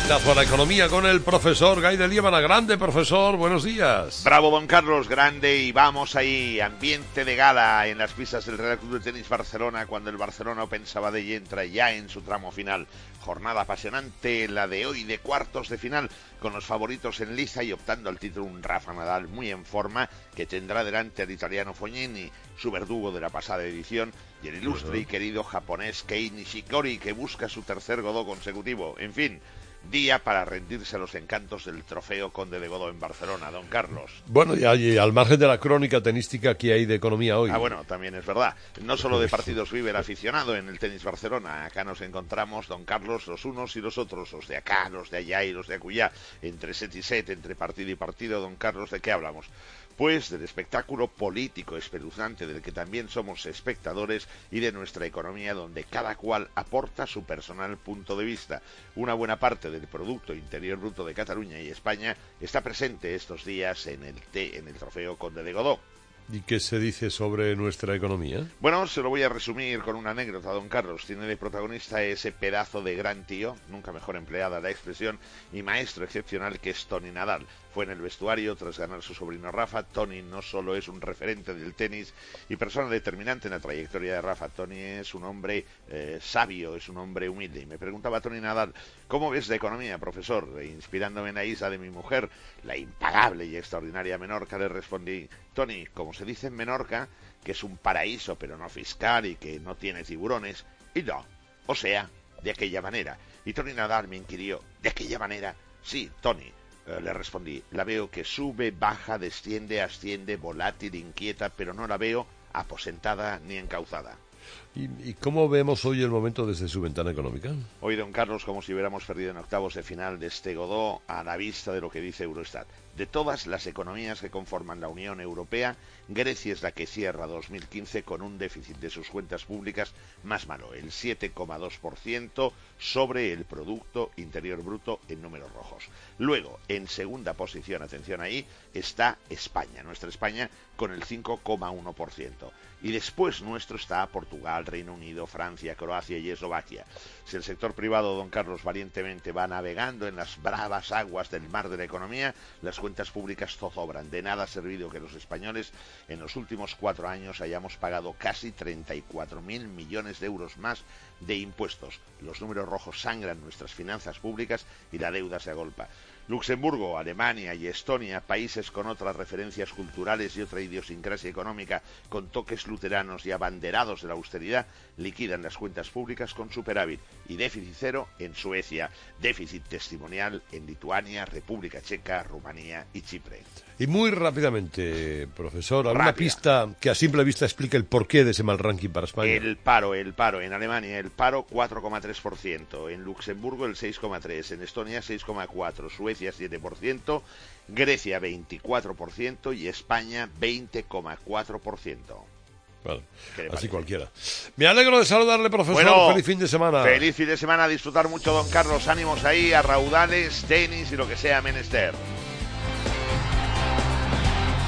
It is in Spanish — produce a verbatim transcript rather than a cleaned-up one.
Vistazo a la economía con el profesor Gay de Liébana. Grande, profesor, buenos días. Bravo, don Carlos, grande, y vamos ahí, ambiente de gala en las pistas del Real Club de Tenis Barcelona, cuando el Barcelona Open Sabadell entra ya en su tramo final. Jornada apasionante, la de hoy, de cuartos de final, con los favoritos en liza y optando al título un Rafa Nadal muy en forma, que tendrá delante al italiano Fognini, su verdugo de la pasada edición, y el ilustre y querido japonés Kei Nishikori, que busca su tercer Godó consecutivo. En fin, día para rendirse a los encantos del trofeo Conde de Godó en Barcelona, don Carlos. Bueno, y, y al margen de la crónica tenística que hay de economía hoy. Ah, bueno, también es verdad. No solo de partidos vive el aficionado en el tenis Barcelona. Acá nos encontramos, don Carlos, los unos y los otros, los de acá, los de allá y los de acullá, entre set y set, entre partido y partido. Don Carlos, ¿de qué hablamos? Pues del espectáculo político espeluznante del que también somos espectadores y de nuestra economía, donde cada cual aporta su personal punto de vista. Una buena parte del Producto Interior Bruto de Cataluña y España está presente estos días en el, T, en el trofeo Conde de Godó. ¿Y qué se dice sobre nuestra economía? Bueno, se lo voy a resumir con una anécdota, don Carlos. Tiene de protagonista ese pedazo de gran tío, nunca mejor empleada la expresión, y maestro excepcional que es Toni Nadal. Fue en el vestuario tras ganar su sobrino Rafa. Toni no solo es un referente del tenis y persona determinante en la trayectoria de Rafa. Toni es un hombre eh, sabio, es un hombre humilde. Y me preguntaba Toni Nadal, ¿cómo ves la economía, profesor? E inspirándome en la isla de mi mujer, la impagable y extraordinaria Menorca, le respondí, Toni, como se dice en Menorca, que es un paraíso pero no fiscal y que no tiene tiburones, y no, o sea, de aquella manera. Y Toni Nadal me inquirió, ¿de aquella manera? Sí, Toni, eh, le respondí, la veo que sube, baja, desciende, asciende, volátil, inquieta, pero no la veo aposentada ni encauzada. ¿Y, ¿Y cómo vemos hoy el momento desde su ventana económica? Hoy, don Carlos, como si hubiéramos perdido en octavos de final de este Godó, a la vista de lo que dice Eurostat. De todas las economías que conforman la Unión Europea, Grecia es la que cierra dos mil quince con un déficit de sus cuentas públicas más malo, el siete coma dos por ciento sobre el Producto Interior Bruto en números rojos. Luego, en segunda posición, atención ahí, está España, nuestra España, con el cinco coma uno por ciento. Y después nuestro está Portugal, Reino Unido, Francia, Croacia y Eslovaquia. Si el sector privado, don Carlos, valientemente va navegando en las bravas aguas del mar de la economía, las cuentas públicas zozobran. De nada ha servido que los españoles en los últimos cuatro años hayamos pagado casi treinta y cuatro mil millones de euros más de impuestos. Los números rojos sangran nuestras finanzas públicas y la deuda se agolpa. Luxemburgo, Alemania y Estonia, países con otras referencias culturales y otra idiosincrasia económica, con toques luteranos y abanderados de la austeridad, liquidan las cuentas públicas con superávit y déficit cero en Suecia, déficit testimonial en Lituania, República Checa, Rumanía y Chipre. Y muy rápidamente, profesor, ¿alguna Rápida. pista que a simple vista explique el porqué de ese mal ranking para España? El paro, el paro. En Alemania el paro cuatro coma tres por ciento, en Luxemburgo el seis coma tres por ciento, en Estonia seis coma cuatro por ciento, Suecia siete por ciento, Grecia veinticuatro por ciento y España veinte coma cuatro por ciento. Vale, así parece? cualquiera. Me alegro de saludarle, profesor. Bueno, feliz fin de semana. Feliz fin de semana, a disfrutar mucho, don Carlos. Ánimos ahí, a raudales, tenis y lo que sea menester.